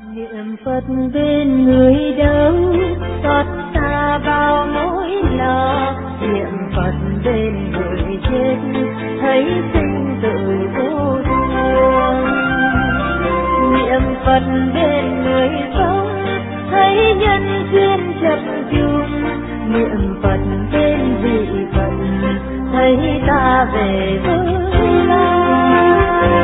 Niệm Phật bên người đâu, xót xa bao nỗi lo. Niệm Phật bên người chết, thấy sinh tử vô thường. Niệm Phật bên người sống, thấy nhân duyên chập chững. Niệm Phật bên vị Phật, thấy ta về tương lai.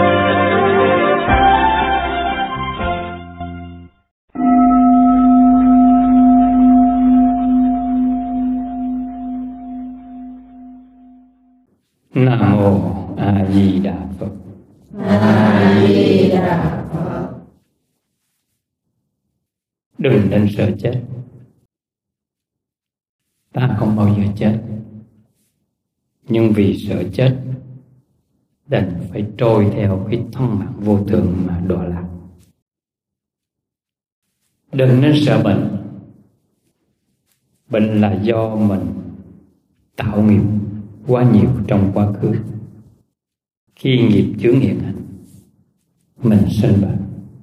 Nam mô A Di Đà Phật. A Di Đà Phật. Đừng nên sợ chết. Ta không bao giờ chết, nhưng vì sợ chết đành phải trôi theo cái thân mạng vô thường mà đọa lạc. Đừng nên sợ bệnh. Bệnh là do mình tạo nghiệp quá nhiều trong quá khứ. Khi nghiệp chướng hiện hành, mình sinh bệnh.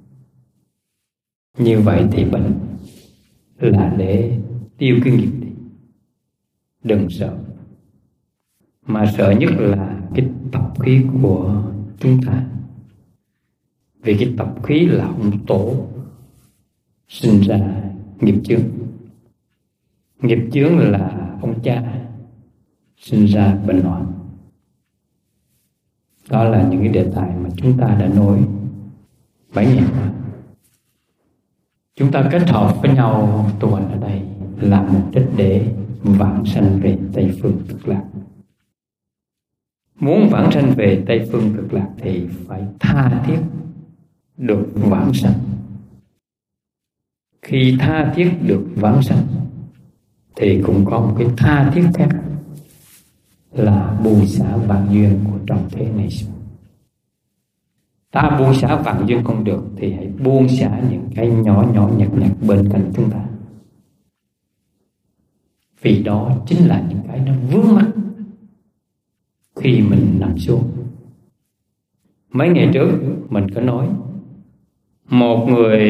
Như vậy thì bệnh là để tiêu cái nghiệp đi. Đừng sợ. Mà sợ nhất là cái tập khí của chúng ta. Vì cái tập khí là ông tổ sinh ra nghiệp chướng. Nghiệp chướng là ông cha sinh ra bệnh hoạn. Đó là những cái đề tài mà chúng ta đã nói 7 ngày qua. Chúng ta kết hợp với nhau tu hành ở đây là mục đích để vãng sanh về Tây Phương Cực Lạc. Muốn vãng sanh về Tây Phương Cực Lạc thì phải tha thiết được vãng sanh. Khi tha thiết được vãng sanh thì cũng có một cái tha thiết khác là buông xả vạn duyên của trần thế này. Ta buông xả vạn duyên không được thì hãy buông xả những cái nhỏ nhỏ nhặt nhặt bên cạnh chúng ta. Vì đó chính là những cái nó vướng mắc khi mình nằm xuống. Mấy ngày trước mình có nói một người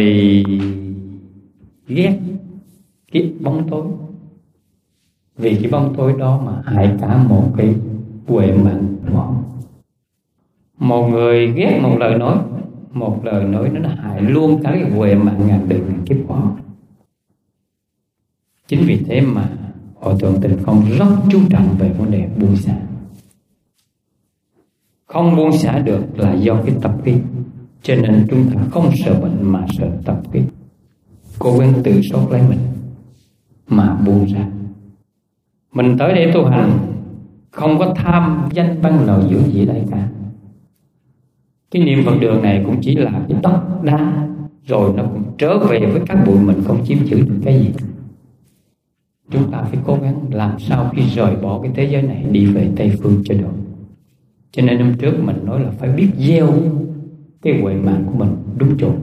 ghét cái bóng tối, vì cái bóng tối đó mà hại cả một cái huệ mạng của họ. Một người ghét một lời nói, một lời nói nó hại luôn cả cái huệ mạng ngàn đời ngàn kiếp của họ. Chính vì thế mà Hòa Thượng Tịnh Không rất chú trọng về vấn đề buông xả. Không buông xả được là do cái tập khí. Cho nên chúng ta không sợ bệnh mà sợ tập khí. Cố gắng tự sốt lấy mình mà buông ra. Mình tới đây tu hành không có tham danh văn lợi dưỡng gì đây cả. Cái niệm Phật đường này cũng chỉ là cái đất đá, rồi nó cũng trở về với các bụi, mình không chiếm giữ được cái gì. Chúng ta phải cố gắng làm sao khi rời bỏ cái thế giới này đi về Tây Phương cho được. Cho nên năm trước mình nói là phải biết gieo cái huệ mạng của mình đúng chỗ.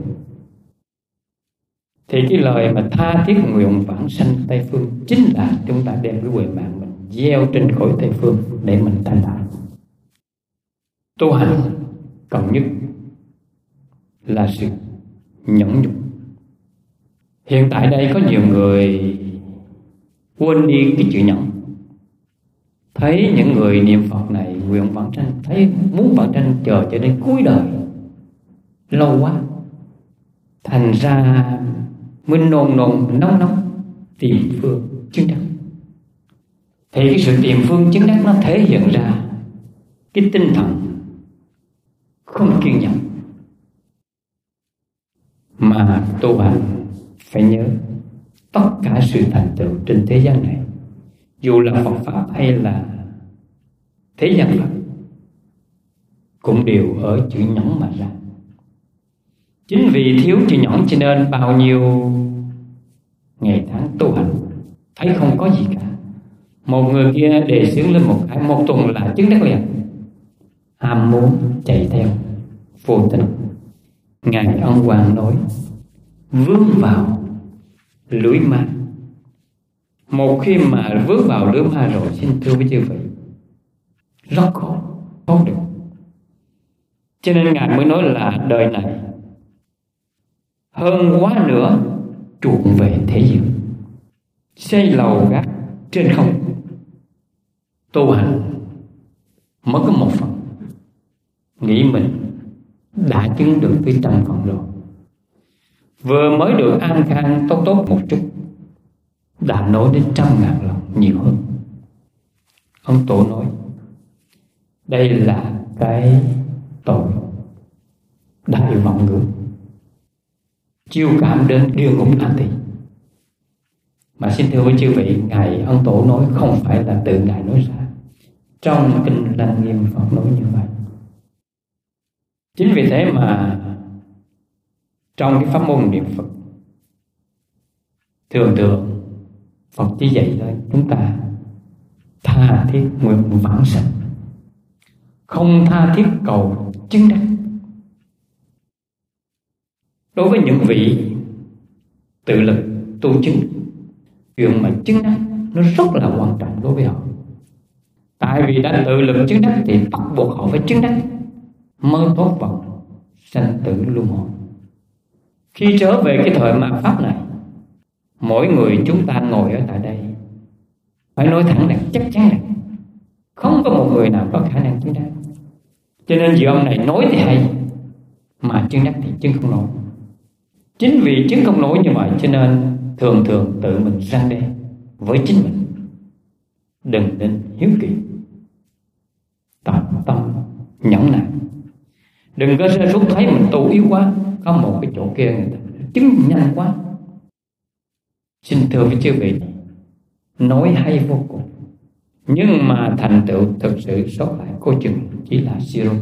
Thì cái lời mà tha thiết nguyện vãng sanh Tây Phương chính là chúng ta đem cái huệ mạng mình gieo trên cõi Tây Phương để mình thành đạt. Tu hành cần nhất là sự nhẫn nhục. Hiện tại đây có nhiều người quên đi cái chữ nhẫn. Thấy những người niệm Phật này nguyện vãng sanh, thấy muốn vãng sanh chờ cho đến cuối đời lâu quá, thành ra mới nôn nóng tìm phương chứng đắc. Thì cái sự tìm phương chứng đắc nó thể hiện ra cái tinh thần không kiên nhẫn. Mà tu hành phải nhớ tất cả sự thành tựu trên thế gian này, dù là Phật Pháp hay là thế gian Pháp, cũng đều ở chữ nhẫn mà ra. Chính vì thiếu chữ nhẫn cho nên bao nhiêu ngày tháng tu hành thấy không có gì cả. Một người kia đề xướng lên một tuần là chứng đắc liền, ham muốn chạy theo vô tình. Ngài Ân Hoàng nói vướng vào lưới ma. Một khi mà vướng vào lưới ma rồi, xin thưa với chư vị, rất khó thoát được. Cho nên Ngài mới nói là đời này hơn quá nữa chuộng về thế diện, xây lầu gác trên không. Tu hành mới có một phần, nghĩ mình đã chứng được tới 100% rồi, vừa mới được an khang tốt tốt một chút, đã nói đến 100.000 lần nhiều hơn. Ông Tổ nói đây là cái tội đại vọng ngữ, chiêu cảm đến địa ngục A Tỳ. Mà xin thưa với chư vị, Ngài Ân Tổ nói không phải là tự Ngài nói ra, trong kinh Lăng Nghiêm Phật nói như vậy. Chính vì thế mà trong cái pháp môn niệm Phật, thường thường Phật chỉ dạy cho chúng ta tha thiết nguyện vãng sanh, không tha thiết cầu chứng đắc. Đối với những vị tự lực tu chứng, chuyện mà chứng đắc nó rất là quan trọng đối với họ. Tại vì đã tự lực chứng đắc thì bắt buộc họ phải chứng đắc mới thoát vọng sanh tử luân hồi. Khi trở về cái thời mạt pháp này, mỗi người chúng ta ngồi ở tại đây phải nói thẳng rằng chắc chắn rằng không có một người nào có khả năng chứng đắc. Cho nên vị ông này nói thì hay, mà chứng đắc thì chứng không nổi. Chính vì chứng không nổi như vậy cho nên thường thường tự mình răn đe với chính mình, đừng nên hiếu kỳ, tập tâm nhẫn nại. Đừng có rơi xuống thấy mình tu yếu quá, có một cái chỗ kia người ta chứng nhanh quá. Xin thưa với chư vị, nói hay vô cùng, nhưng mà thành tựu thực sự sót lại coi chừng chỉ là zero,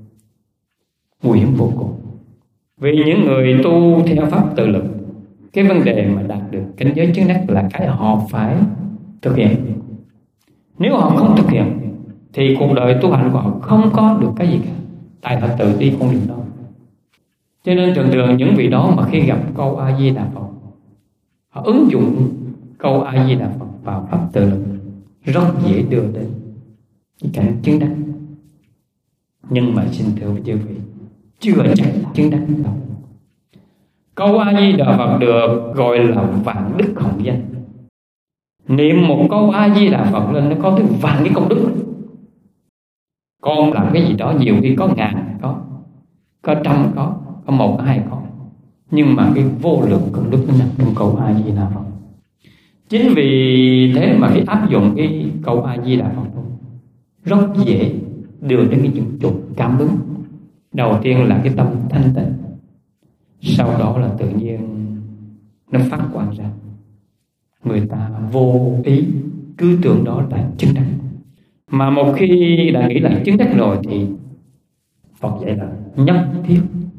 nguy hiểm vô cùng. Vì những người tu theo pháp tự lực, cái vấn đề mà đạt được cảnh giới chứng đắc là cái họ phải thực hiện. Nếu họ không thực hiện thì cuộc đời tu hành của họ không có được cái gì cả, tại họ tự đi con đường đó. Cho nên thường thường những vị đó mà khi gặp câu A Di Đà Phật, họ ứng dụng câu A Di Đà Phật vào pháp tự lực, rất dễ đưa đến cái cảnh chứng đắc. Nhưng mà xin thưa với chư vị, chưa chắc chứng đắc đâu. Câu A Di Đà Phật được gọi là vạn đức hồng danh. Niệm một câu A Di Đà Phật lên nó có tới vạn cái công đức. Con làm cái gì đó nhiều khi có ngàn có trăm có một có hai có, nhưng mà cái vô lượng công đức nó nằm trong câu A Di Đà Phật. Chính vì thế mà khi áp dụng cái câu A Di Đà Phật rất dễ đưa đến cái những chỗ cảm ứng. Đầu tiên là cái tâm thanh tịnh, sau đó là tự nhiên nó phát quang ra. Người ta vô ý cứ tưởng đó là chứng đắc, mà một khi đã nghĩ là chứng đắc rồi thì Phật dạy là nhất thiết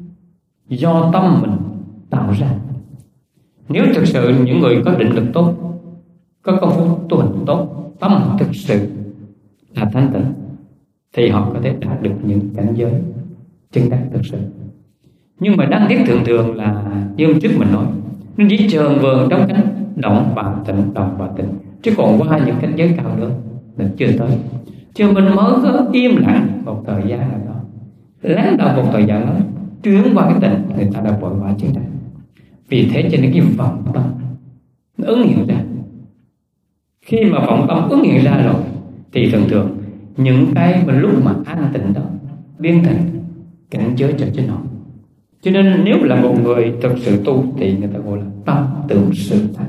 do tâm mình tạo ra. Nếu thực sự những người có định lực tốt, có công phu tu hành tốt, tâm họ thực sự là thanh tịnh, thì họ có thể đạt được những cảnh giới chứng đắc thực sự. Nhưng mà đáng tiếc thường thường là như hôm trước mình nói, nó chỉ chờn vờn trong cánh động và tịnh, chứ còn qua những cảnh giới cao nữa mình chưa tới. Chứ mình mới có im lặng một thời gian nào đó, lắng động một thời gian đó, chuyển qua cái tịnh, người ta đã vội vã chứng đắc. Vì thế cho nên cái vọng tâm nó ứng hiện ra. Khi mà vọng tâm ứng hiện ra rồi thì thường thường những cái mình lúc mà an tịnh đó biến thành cảnh giới cho chính họ. Cho nên nếu là một người thực sự tu thì người ta gọi là tâm tưởng sự thành,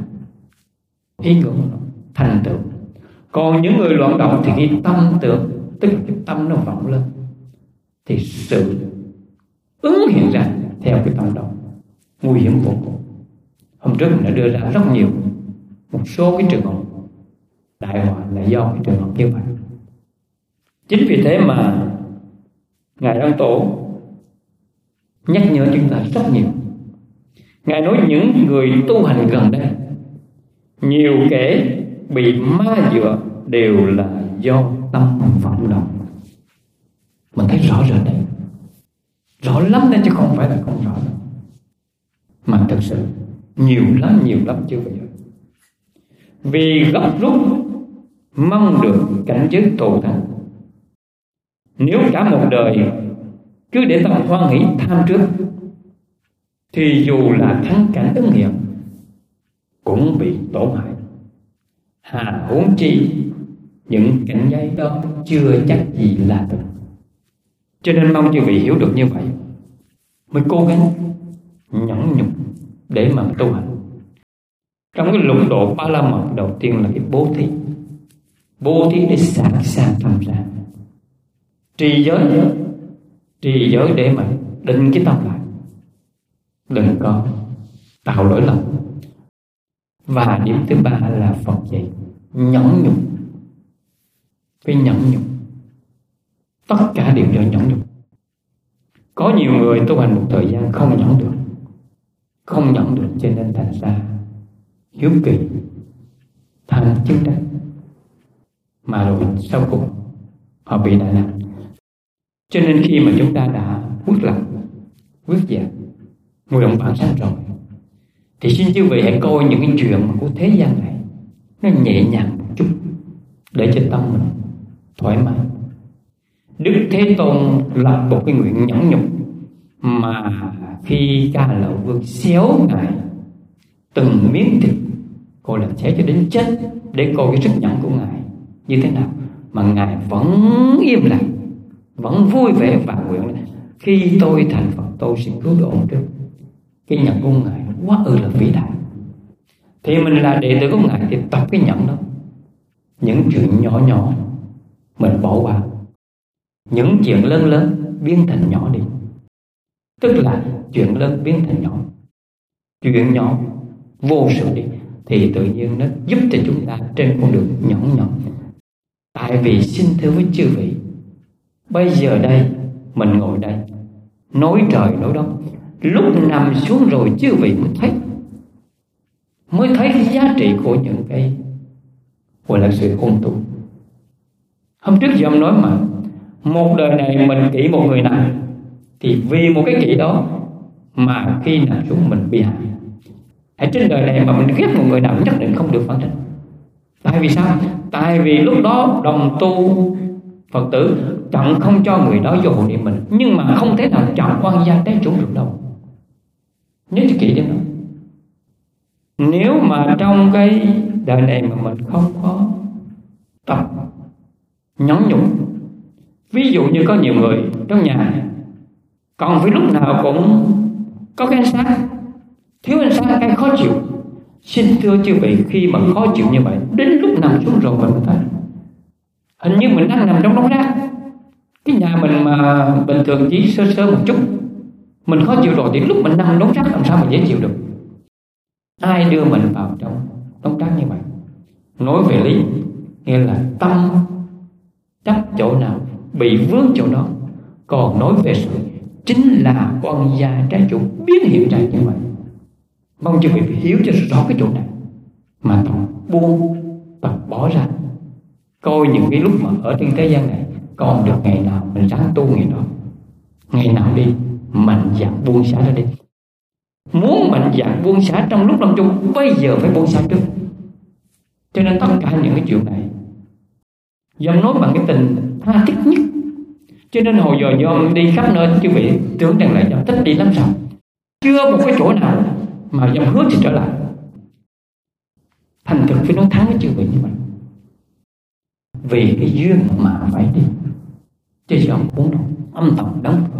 ý ngưỡng thành tựu. Còn những người loạn động thì khi tâm tưởng, tức là cái tâm nó vọng lên, thì sự ứng hiện ra theo cái tâm động, nguy hiểm vô cùng. Hôm trước mình đã đưa ra rất nhiều một số cái trường hợp đại họa là do cái trường hợp như vậy. Chính vì thế mà Ngài Ân Tổ nhắc nhở chúng ta rất nhiều. Ngài nói những người tu hành gần đây, nhiều kẻ bị ma dựa đều là do tâm vọng động. Mình thấy rõ rệt đấy, rõ lắm đấy chứ không phải là không rõ đâu. Mà thực sự nhiều lắm chứ vậy. Vì gấp rút mong được cảnh giới tột thành, nếu cả một đời cứ để tâm hoan hỷ tham trước thì dù là thắng cảnh ứng nghiệm cũng bị tổn hại. Hà huống chi những cảnh giới đó chưa chắc gì là thật. Cho nên mong chư vị hiểu được như vậy, mới cố gắng nhẫn nhục để mà tu hành. Trong cái lục độ Ba La Mật đầu tiên là cái bố thí. Bố thí để sẵn sàng tham gia. Trì giới để mà định cái tâm lại, đừng có tạo lỗi lầm. Và điểm thứ ba là Phật dạy nhẫn nhục. Phải nhẫn nhục, tất cả đều do nhẫn nhục. Có nhiều người tu hành một thời gian không nhẫn được, cho nên thành ra hiếu kỳ, tham chứng đắc, mà rồi sau cùng họ bị đại nạn. Cho nên khi mà chúng ta đã quyết lập, quyết dạ, ngồi động bản sanh rồi, thì xin chư vị hãy coi những cái chuyện của thế gian này nó nhẹ nhàng một chút, để cho tâm mình thoải mái. Đức Thế Tôn lập một cái nguyện nhẫn nhục, mà khi Ca Lậu Vương xéo Ngài từng miếng thịt, coi là xéo cho đến chết, để coi cái sức nhẫn của Ngài như thế nào, mà Ngài vẫn im lặng, vẫn vui vẻ và nguyện là khi tôi thành Phật tôi sẽ cứu độ trước. Cái nhẫn của Ngài quá là vĩ đại. Thì mình là đệ tử của Ngài thì tập cái nhẫn đó. Những chuyện nhỏ nhỏ mình bỏ qua, những chuyện lớn lớn biến thành nhỏ đi. Tức là chuyện lớn biến thành nhỏ, chuyện nhỏ vô sự đi, thì tự nhiên nó giúp cho chúng ta trên con đường nhẫn nhẫn. Tại vì xin thưa với chư vị, bây giờ đây mình ngồi đây nói trời nói đất, lúc nằm xuống rồi chư vị mới thấy cái giá trị của những cái gọi là sự ôn tu. Hôm trước giờ ông nói mà một đời này mình kỹ một người nào, thì vì một cái kỹ đó mà khi nằm xuống mình bị hại. Ở trên đời này mà mình ghét một người nào nhất định không được phản tranh. Tại vì sao? Tại vì lúc đó đồng tu Phật tử chọn không cho người đó vô hộ niệm mình, nhưng mà không thể nào chọn quan gia trái chủ được đâu. Nhớ cho kỹ điểm đó. Nếu mà trong cái đời này mà mình không có tập nhẫn nhục, ví dụ như có nhiều người trong nhà còn phải lúc nào cũng có cái ánh sáng, thiếu ánh sáng cái khó chịu. Xin thưa chư vị, khi mà khó chịu như vậy, đến lúc nằm xuống rồi mình thấy hình như mình đang nằm trong đống rác. Cái nhà mình mà bình thường chỉ sơ sơ một chút, mình khó chịu rồi, thì lúc mình nằm đống rác làm sao mà dễ chịu được. Ai đưa mình vào trong đống rác như vậy? Nói về lý, nghĩa là tâm chấp chỗ nào bị vướng chỗ đó. Còn nói về sự, chính là con gia trái chủ biến hiện ra như vậy. Mong chư vị phải hiểu cho rõ cái chỗ này, mà tập buông, tập bỏ ra. Coi những cái lúc mà ở trên thế gian này còn được ngày nào mình ráng tu ngày đó, ngày nào đi mạnh dạn buông xả ra đi. Muốn mạnh dạn buông xả trong lúc lâm chung, bây giờ phải buông xả trước. Cho nên tất cả những cái chuyện này dòng nói bằng cái tình tha thiết nhất. Cho nên hồi giờ dòm đi khắp nơi, chư vị tưởng rằng là dòm thích đi lắm sao? Chưa một cái chỗ nào mà dòm hứa thì trở lại. Thành thực phải nói thắng với chư vị như vậy. Vì cái duyên mà phải đi, chứ dòm muốn đâu âm thầm đóng cửa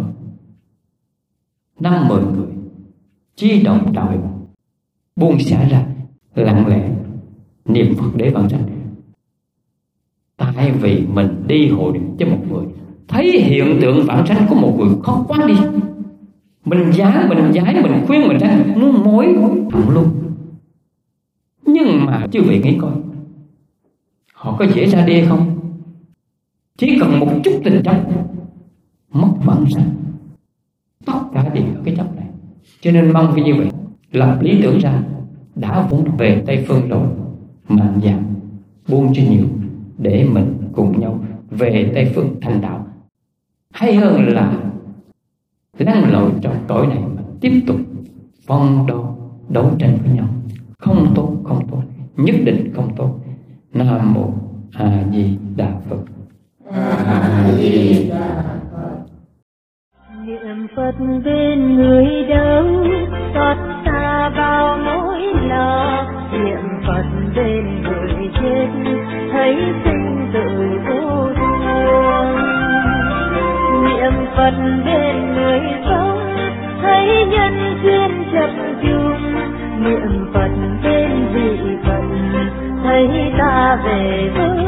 5-10 người chi động đạo buông xả ra, lặng lẽ niệm Phật để vãng sanh. Tại vì mình đi hội niệm cho một người, thấy hiện tượng vãng sanh của một người khó quá đi, mình giảng, mình giải, mình khuyên, mình ra nó mối thẳng luôn. Nhưng mà chư vị nghĩ coi, họ có dễ ra đi không? Chỉ cần một chút tình chấp mất vãng sanh. Tất cả đều ở cái chấp này. Cho nên mong cái như vậy, lập lý tưởng ra, đã vốn về Tây Phương rồi, mạnh dạn buông cho nhiều, để mình cùng nhau về Tây Phương thành đạo. Hay hơn là lăn lội trong cõi này mà tiếp tục phong đô đấu tranh với nhau. Không tốt, không tốt, nhất định không tốt. Nam Mô A Di Đà Phật. A Di Đà Phật. Niệm Phật bên người đâu bên người chết, thấy sinh tử vô thường. Niệm Phật bên người sống, thấy nhân duyên chập chùng. Niệm Phật bên vị Phật, thấy ta về với